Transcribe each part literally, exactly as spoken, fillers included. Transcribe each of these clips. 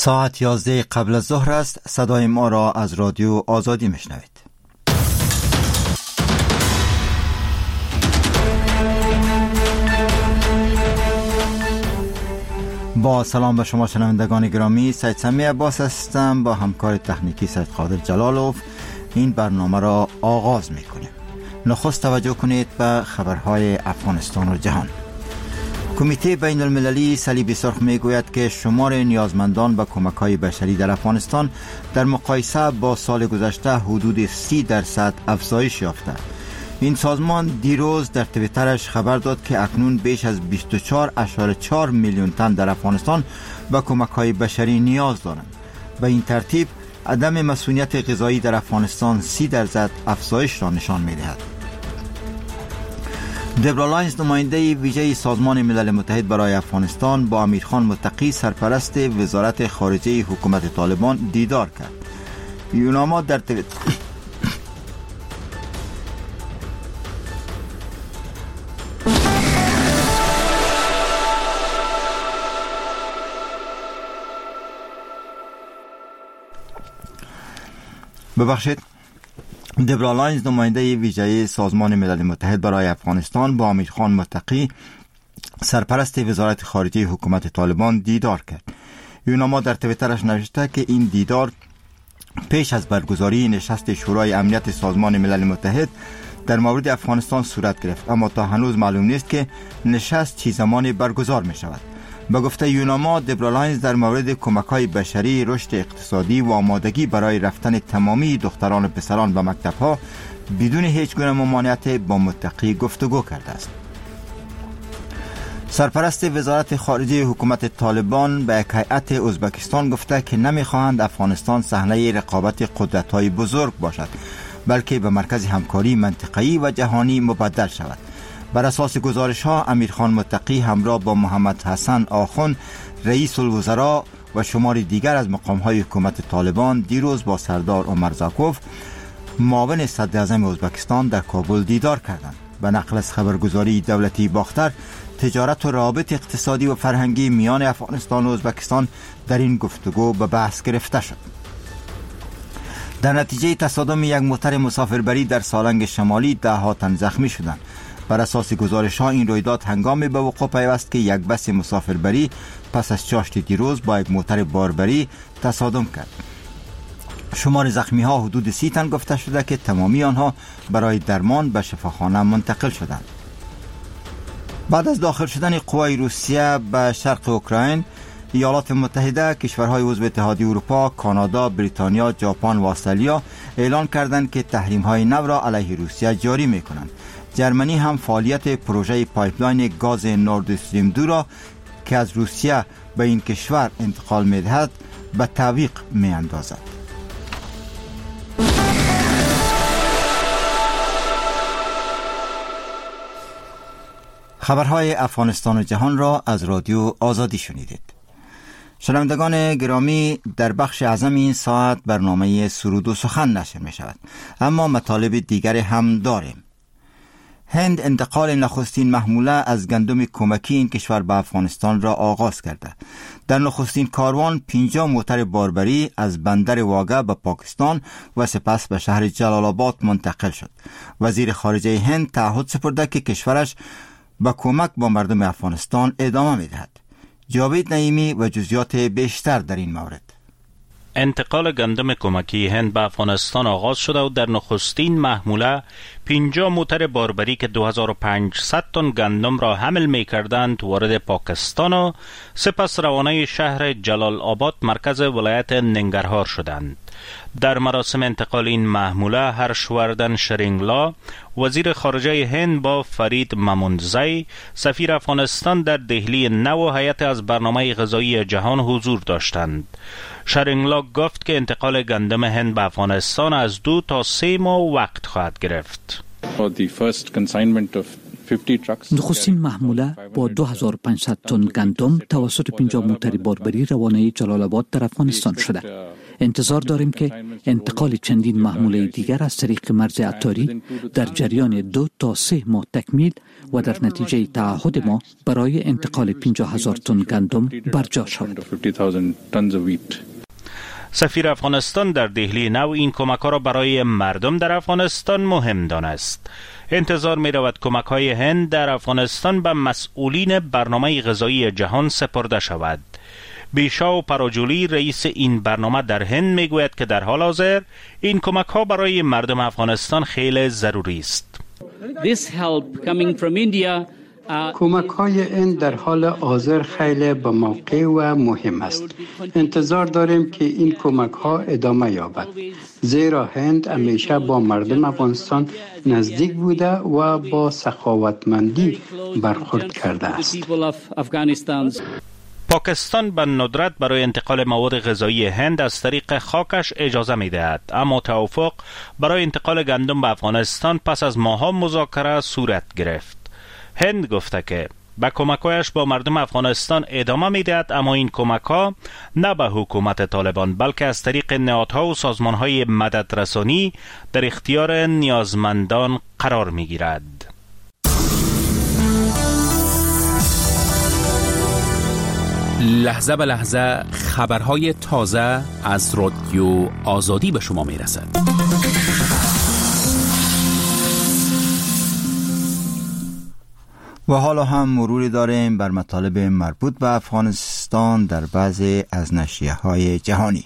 ساعت یازده قبل از ظهر است. صدای ما را از رادیو آزادی میشنوید. با سلام به شما شنوندگان گرامی، سید سمی عباس هستم با همکار تکنیکی سید قادر جلالوف. این برنامه را آغاز میکنیم. نخست توجه کنید به خبرهای افغانستان و جهان. کمیته بین المللی صلیب سرخ میگوید که شمار نیازمندان به کمک‌های بشری در افغانستان در مقایسه با سال گذشته حدود سی درصد افزایش یافته. این سازمان دیروز در توییترش خبر داد که اکنون بیش از بیست و چهار ممیز چهار میلیون تن در افغانستان به کمک‌های بشری نیاز دارند. به این ترتیب عدم مسئولیت غذایی در افغانستان سی درصد افزایش را نشان می‌دهد. دبرا لاینز، نماینده ویژه سازمان ملل متحد برای افغانستان، با امیرخان متقی سرپرست وزارت خارجه حکومت طالبان دیدار کرد. یوناما در توییتر ببخشید دبرا لاینز، نماینده ویژه سازمان ملل متحد برای افغانستان، با امیرخان متقی سرپرست وزارت خارجه حکومت طالبان دیدار کرد. یوناما در توییترش نوشته که این دیدار پیش از برگزاری نشست شورای امنیت سازمان ملل متحد در مورد افغانستان صورت گرفت، اما تا هنوز معلوم نیست که نشست چه زمانی برگزار می شود. به گفته یوناما، دبرا لاینز در مورد کمک‌های بشری، رشد اقتصادی و آمادگی برای رفتن تمامی دختران و پسران به مکتب‌ها بدون هیچ گونه ممانعت با متقی گفتگو کرده است. سرپرست وزارت خارجه حکومت طالبان به یک هیئت ازبکستان گفته که نمی‌خواهند افغانستان صحنه رقابت قدرت‌های بزرگ باشد، بلکه به مرکز همکاری منطقه‌ای و جهانی مبدل شود. بر اساس گزارش ها، امیرخان متقی همراه با محمد حسن آخوند، رئیس الوزراء و شمار دیگر از مقام های حکومت طالبان دیروز با سردار عمر زاکوف، معاون صدر اعظم ازبکستان، در کابل دیدار کردند. به نقل از خبرگزاری دولتی باختر، تجارت و روابط اقتصادی و فرهنگی میان افغانستان و ازبکستان در این گفتگو به بحث گرفته شد. در نتیجه تصادم یک موتر مسافربری در سالنگ شمالی ده ها تن زخمی شدند. بر اساس گزارش ها، این رویداد هنگامی به وقوع پیوست که یک بس مسافربری پس از چاشت دیروز با یک موتر باربری تصادم کرد. شمار زخمی ها حدود سی تن گفته شده که تمامی آنها برای درمان به شفاخانه منتقل شدند. بعد از داخل شدن قوای روسیه به شرق اوکراین، ایالات متحده، کشورهای عضو اتحادیه اروپا، کانادا، بریتانیا، ژاپن و استرالیا اعلان کردند که تحریم های نو را علیه روسیه جاری می کنند. جرمنی هم فعالیت پروژه پایپلاین گاز نورد استریم دو را که از روسیه به این کشور انتقال می دهد به تعویق می اندازد. خبرهای افغانستان و جهان را از رادیو آزادی شنیدید. شنوندگان گرامی، در بخش اعظم این ساعت برنامه سرود و سخن نشر می شود، اما مطالب دیگر هم داریم. هند انتقال نخستین محموله از گندم کمکی این کشور به افغانستان را آغاز کرده. در نخستین کاروان پنجاه موتر باربری از بندر واگه به پاکستان و سپس به شهر جلال آباد منتقل شد. وزیر خارجه هند تعهد سپرده که کشورش به کمک با مردم افغانستان ادامه می‌دهد. جاوید نعیمی و جزئیات بیشتر در این مورد. انتقال گندم کمکی هند به افغانستان آغاز شده و در نخستین محموله پنجاه موتر باربری که دو هزار و پانصد تن گندم را حمل می کردند وارد پاکستان و سپس روانه شهر جلال آباد مرکز ولایت ننگرهار شدند. در مراسم انتقال این محموله هرشوردن شرینگلا، وزیر خارجه هند، با فرید ممونزی، سفیر افغانستان در دهلی نو و هیئت از برنامه غذایی جهان حضور داشتند. شرینگلا گفت که انتقال گندم هند به افغانستان از دو تا سه ماه وقت خواهد گرفت. نخستین محموله با دو هزار و پانصد تن گندم توسط پنجاه موتر باربری روانه جلال آباد در افغانستان شده. انتظار داریم که انتقال چندین محموله دیگر از طریق مرز عطاری در جریان دو تا سه ماه تکمیل و در نتیجه تعهد ما برای انتقال پنجاه هزار تن گندم برجا شود. سفیر افغانستان در دهلی نو این کمک‌ها را برای مردم در افغانستان مهم دانست. انتظار می رود کمک‌های هند در افغانستان به مسئولین برنامه غذایی جهان سپرده شود. بیشاو پراجولی رئیس این برنامه در هند می گوید که در حال حاضر این کمک‌ها برای مردم افغانستان خیلی ضروری است. This help coming from India کمک های این در حال حاضر خیلی به موقع و مهم است. انتظار داریم که این کمک ها ادامه یابد، زیرا هند همیشه با مردم افغانستان نزدیک بوده و با سخاوتمندی برخورد کرده است. پاکستان به ندرت برای انتقال مواد غذایی هند از طریق خاکش اجازه می دهد، اما توافق برای انتقال گندم به افغانستان پس از ماه‌ها مذاکره صورت گرفت. هند گفته که به کمک‌هایش با مردم افغانستان ادامه می‌دهد، اما این کمک‌ها نه به حکومت طالبان بلکه از طریق نهادها و سازمان‌های مددرسانی در اختیار نیازمندان قرار می‌گیرد. لحظه به لحظه خبرهای تازه از رادیو آزادی به شما می‌رسد. و حالا هم مروری داریم بر مطالب مربوط به افغانستان در بعضی از نشریه‌های جهانی.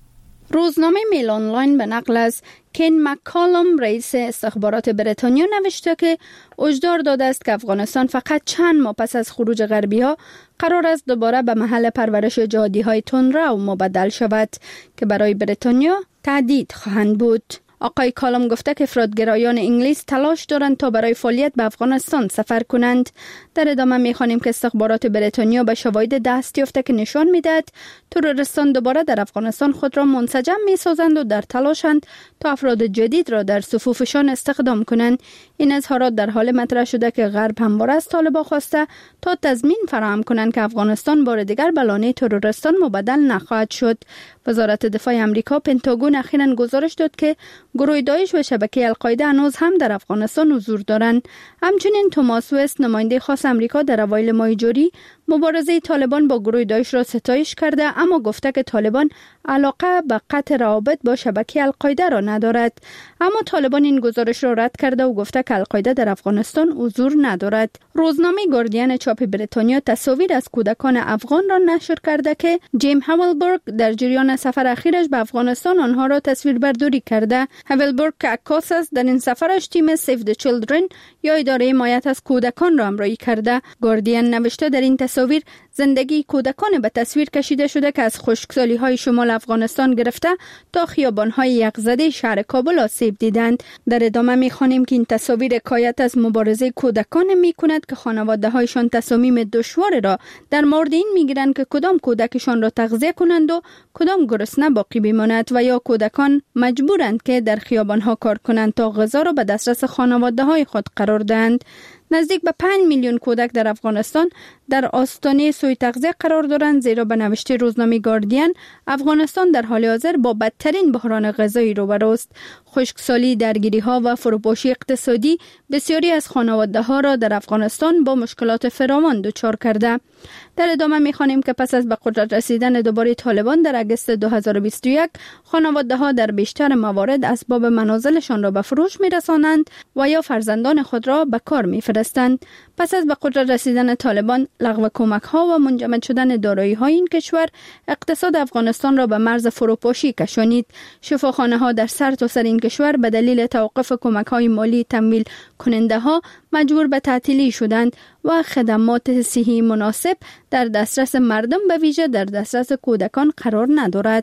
روزنامه میل آنلاین به نقل از کین مکالم رئیس استخبارات بریتانیا نوشته که هشدار داده است که افغانستان فقط چند ماه پس از خروج غربی‌ها قرار است دوباره به محل پرورش جهادی‌های تندرو مبدل شود که برای بریتانیا تهدید خواهند بود. آقای کالم گفته که افراط‌گرایان انگلیس تلاش دارند تا برای فعالیت به افغانستان سفر کنند. در ادامه می‌خوانیم که استخبارات بریتانیا به شواهد دست یافته که نشان می‌دهد تروریستان دوباره در افغانستان خود را منسجم می‌سازند و در تلاشند تا افراد جدید را در صفوفشان استخدام کنند. این اظهارات در حال مطرح شده که غرب همواره از طالبان خواسته تا تضمین فراهم کنند که افغانستان بار دیگر به لانه تروریستان مبدل نخواهد شد. وزارت دفاع آمریکا پنتاگون اخیراً گزارش داد که گروه داعش و شبکه القاعده هنوز هم در افغانستان حضور دارند. همچنین توماس وست نماینده خاص آمریکا در اوایل ماه جاری مبارزه طالبان با گروه داعش را ستایش کرده، اما گفته که طالبان علاقه به قطع روابط با شبکه القاعده را ندارد. اما طالبان این گزارش را رد کرده و گفته که القاعده در افغانستان حضور ندارد. روزنامه گاردین چاپ بریتانیا تصاویر از کودکان افغان را نشر کرده که جیم هاولبرگ در جریان سفر اخیرش به افغانستان آنها را تصویربرداری کرده. هاولبرگ که عکاس است در این سفرش تیم سیو د چیلدرن یا اداره حمایت از کودکان را همراهی کرده. گاردین نوشته در این تصاویر زندگی کودکان به تصویر کشیده شده که از خشکسالی‌های شمال افغانستان گرفته تا خیابان‌های یخزده شهر کابل آسیب دیدند. در ادامه می‌خوانیم که این تصاویر حکایت از مبارزه کودکان می‌کند که خانواده‌هایشان تصامیم دشوار را در مورد این می‌گیرند که کدام کودکشان را تغذیه کنند و کدام گرسنه باقی بماند، و یا کودکان مجبورند که در خیابان‌ها کار کنند تا غذا را به دسترس خانواده‌های خود قرار دهند. نزدیک به پنج میلیون کودک در افغانستان در آستانه سوء تغذیه قرار دارند، زیرا به نوشته روزنامه گاردین افغانستان در حال حاضر با بدترین بحران غذایی روبروست. خشکسالی، درگیری‌ها و فروپاشی اقتصادی بسیاری از خانواده‌ها را در افغانستان با مشکلات فراوان دچار کرده. در ادامه می‌خوانیم که پس از به قدرت رسیدن دوباره طالبان در اگست دو هزار و بیست و یک خانواده‌ها در بیشتر موارد اسباب منازلشان را به فروش می‌رسانند و یا فرزندان خود را به کار می‌فرستند. پس از به قدرت رسیدن طالبان، لغو کمک‌ها و منجمد شدن دارایی‌های این کشور اقتصاد افغانستان را به مرز فروپاشی کشانید. شفاخانه‌ها در سرتاسر این کشور به دلیل توقف کمک‌های مالی تمویل کننده‌ها مجبور به تعطیلی شدند و خدمات صحی مناسب در دسترس مردم به ویژه در دسترس کودکان قرار ندارد.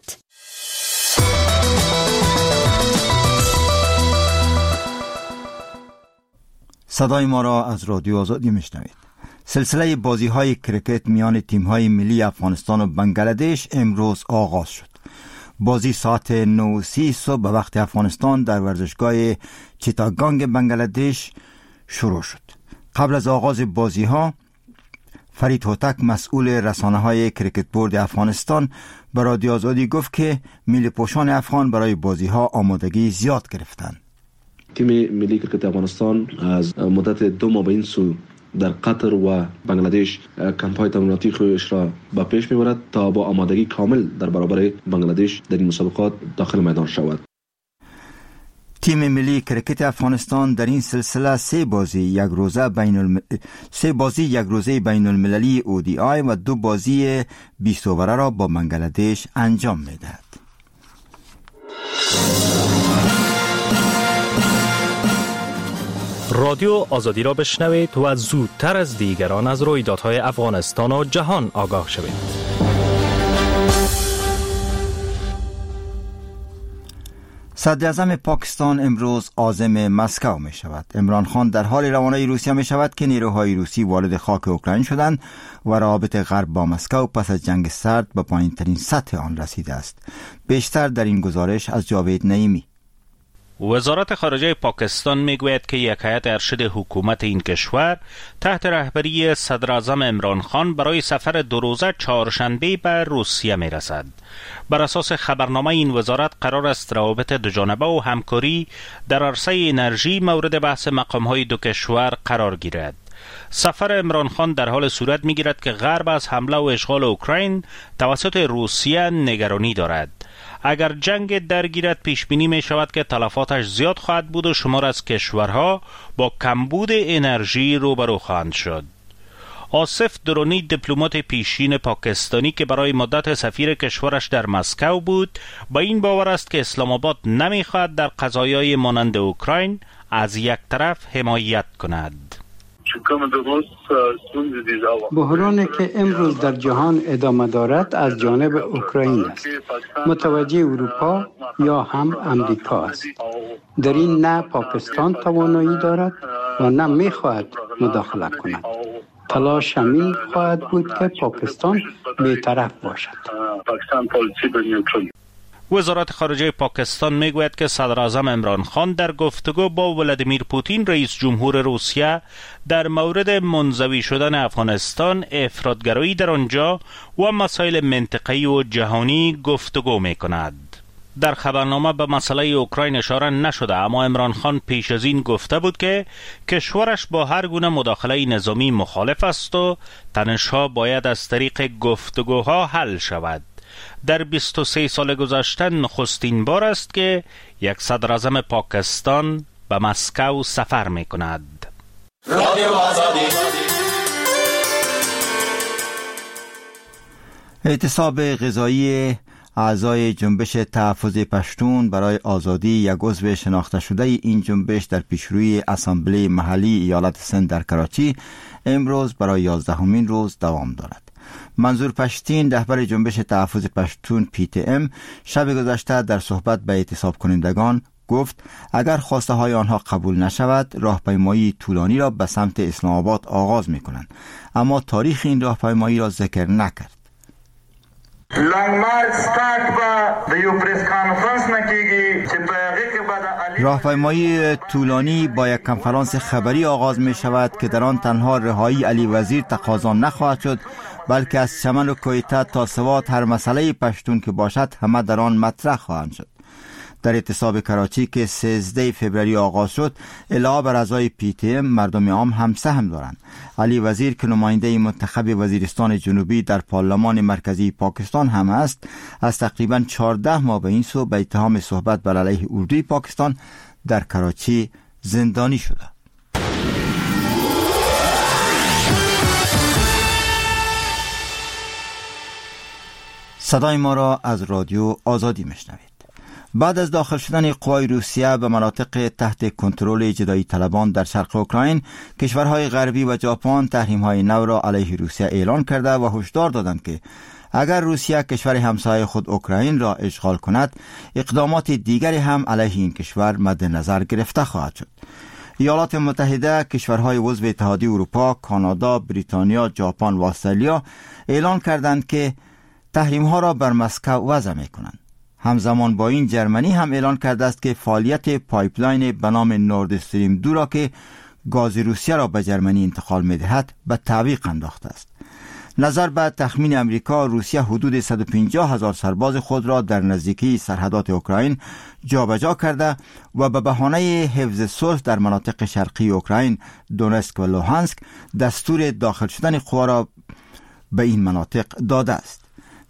صدای ما را از رادیو آزادی میشنوید. سلسله بازی‌های کرکت میان تیم‌های ملی افغانستان و بنگلادش امروز آغاز شد. بازی ساعت نه و سی صبح به وقت افغانستان در ورزشگاه چیتاگانگ بنگلادش شروع شد. قبل از آغاز بازی‌ها فرید هوتک مسئول رسانه‌های کرکت بورد افغانستان به رادیو آزادی گفت که ملی پوشان افغان برای بازی‌ها آمادگی زیاد گرفتند. تیم ملی کرکت افغانستان از مدت دو ماه به این سو در قطر و بنگلادش کمپ‌های تمریناتی خودش را به پیش می‌برد تا با آمادگی کامل در برابر بنگلادش در این مسابقات داخل میدان شود. تیم ملی کرکت افغانستان در این سلسله سه بازی یک روزه بین الم... سه بازی یک روزه بین المللی او دی آی و دو بازی بیست اووره را با بنگلادش انجام می‌دهد. رادیو آزادی را بشنوید و زودتر از دیگران از رویدادهای افغانستان و جهان آگاه شوید. صدر اعظم پاکستان امروز عازم مسکو می شود. عمران خان در حال روانه روسیه می شود که نیروهای روسی وارد خاک اوکراین شدند و روابط غرب با مسکو پس از جنگ سرد به پایین ترین سطح آن رسیده است. بیشتر در این گزارش از جاوید نعیمی. وزارت خارجه پاکستان میگوید که یک هیئت ارشد حکومت این کشور تحت رهبری صدر اعظم عمران خان برای سفر دو روزه چهارشنبه به روسیه می رسد. بر اساس خبرنامه این وزارت قرار است روابط دوجانبه و همکاری در عرصه انرژی مورد بحث مقام‌های دو کشور قرار گیرد. سفر عمران خان در حال صورت می‌گیرد که غرب از حمله و اشغال اوکراین توسط روسیه نگرانی دارد. اگر جنگ درگیرد پیش بینی می شود که تلفاتش زیاد خواهد بود و شمار از کشورها با کمبود انرژی روبرو خواهند شد. آصف درونی دیپلمات پیشین پاکستانی که برای مدت سفیر کشورش در مسکو بود با این باور است که اسلام آباد نمی خواهد در قضایای مانند اوکراین از یک طرف حمایت کند. بحرانی که امروز در جهان ادامه دارد از جانب اوکراین است. متوجه اروپا یا هم امریکا است. در این نه پاکستان توانایی دارد و نه می خواهد مداخله کند. تلاش همین خواهد بود که پاکستان بی‌طرف باشد. وزارت خارجه پاکستان میگوید که صدر اعظم عمران خان در گفتگو با ولادیمیر پوتین رئیس جمهور روسیه در مورد منزوی شدن افغانستان، افراطگرایی در آنجا و مسائل منطقه‌ای و جهانی گفتگو میکند. در خبرنامه به مسئله اوکراین اشاره نشده، اما عمران خان پیش از این گفته بود که کشورش با هر گونه مداخله نظامی مخالف است و تنش‌ها باید از طریق گفتگوها حل شود. در بیست و سه سال گذشته نخستین بار است که یک صدر اعظم پاکستان به مسکو سفر می کند. اعتصاب غذایی اعضای جنبش تحفظ پشتون برای آزادی یک عضو شناخته شده این جنبش در پیشروی اسامبله محلی ایالت سند در کراچی امروز برای یازدهمین روز دوام دارد. منظور پشتین رهبر جنبش تحفظ پشتون پی تی ام شب گذشته در صحبت به اعتصاب کنندگان گفت اگر خواسته های آنها قبول نشود راهپیمایی طولانی را به سمت اسلام آباد آغاز می کنند، اما تاریخ این راهپیمایی را ذکر نکرد. راهپیمایی طولانی با یک کنفرانس خبری آغاز می شود که در آن تنها رهایی علی وزیر تقاضا نخواهد شد، بلکه از چمن و کویته تا سوات هر مسئله پشتون که باشد همه در آن مطرح خواهند شد. در اعتصاب کراچی که سیزده فوریه آغاز شد، علاوه بر اعضای پی تی ام مردم عام هم سهم دارند. علی وزیر که نماینده منتخب وزیرستان جنوبی در پارلمان مرکزی پاکستان هم است، از تقریباً چهارده ماه به این سو به اتهام صحبت بر علیه اردوی پاکستان در کراچی زندانی شده. صدای ما را از رادیو آزادی میشنوید. بعد از داخل شدن قوای روسیه به مناطق تحت کنترل جدایی طلبان در شرق اوکراین، کشورهای غربی و ژاپن تحریم‌های نو را علیه روسیه اعلان کرده و هشدار دادند که اگر روسیه کشور همسایه خود اوکراین را اشغال کند، اقدامات دیگری هم علیه این کشور مد نظر گرفته خواهد شد. ایالات متحده، کشورهای عضو اتحادیه اروپا، کانادا، بریتانیا، ژاپن و استرالیا اعلان کردند که تحریم‌ها را بر مسکو وضع می‌کنند. همزمان با این جرمنی هم اعلان کرده است که فعالیت پایپلاین به نام نورد استریم دو را که گاز روسیه را به جرمنی انتقال می‌دهد به تعویق انداخته است. نظر به تخمین امریکا، روسیه حدود صد و پنجاه هزار سرباز خود را در نزدیکی سرحدات اوکراین جابجا کرده و به بهانه حفظ صلح در مناطق شرقی اوکراین، دونسک و لوهانسک، دستور داخل شدن قوا را به این مناطق داده است.